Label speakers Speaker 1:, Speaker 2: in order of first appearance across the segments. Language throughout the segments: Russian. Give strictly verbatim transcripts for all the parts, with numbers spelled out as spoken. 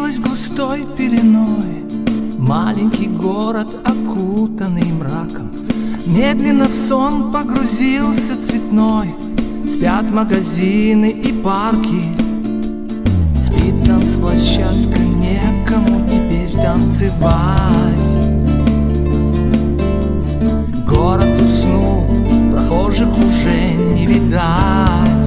Speaker 1: сгустилась густой пеленой. Маленький город, окутанный мраком, медленно в сон погрузился цветной. Спят магазины и парки, спит танцплощадка, некому теперь танцевать. Город уснул, прохожих уже не видать.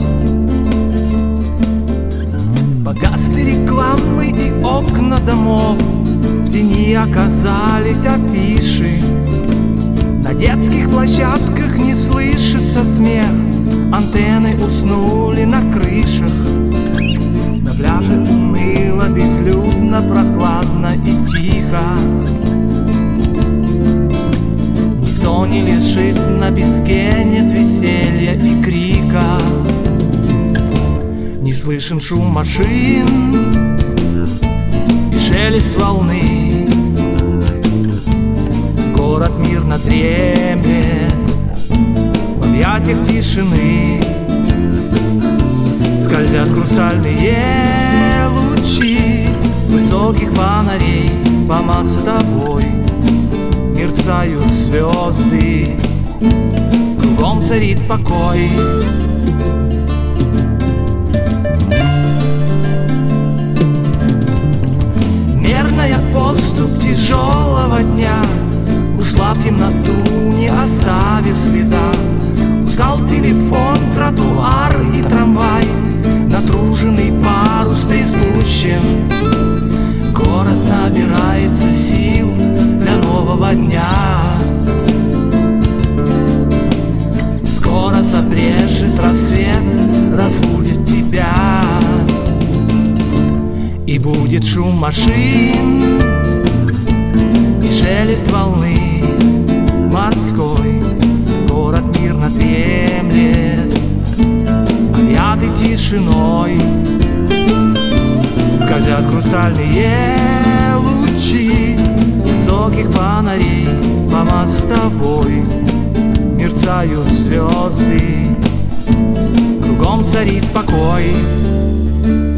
Speaker 1: Погасли рекламы и окна домов, в тени оказались афиши. На детских площадках не слышится смех, антенны уснули на крышах. На пляже уныло, безлюдно, прохладно и тихо. Никто не лежит на песке, нет веселья и крика. Не слышен шум машин и шелест волны. Город мирно дремлет в объятиях тишины. Скользят хрустальные лучи высоких фонарей по мостовой. Мерцают звезды, кругом царит покой. Мерная поступь тяжелого дня ушла в темноту, не оставив следа. Устал телефон, тротуар и трамвай, натруженный парус приспущен. Город набирается сил для нового дня. Скоро забрежет рассвет, разбудит тебя. И будет шум машин и шелест волны морской. Город мирно дремлет, объятый тишиной. Скользят хрустальные лучи высоких фонарей по мостовой. Мерцают звезды, кругом царит покой.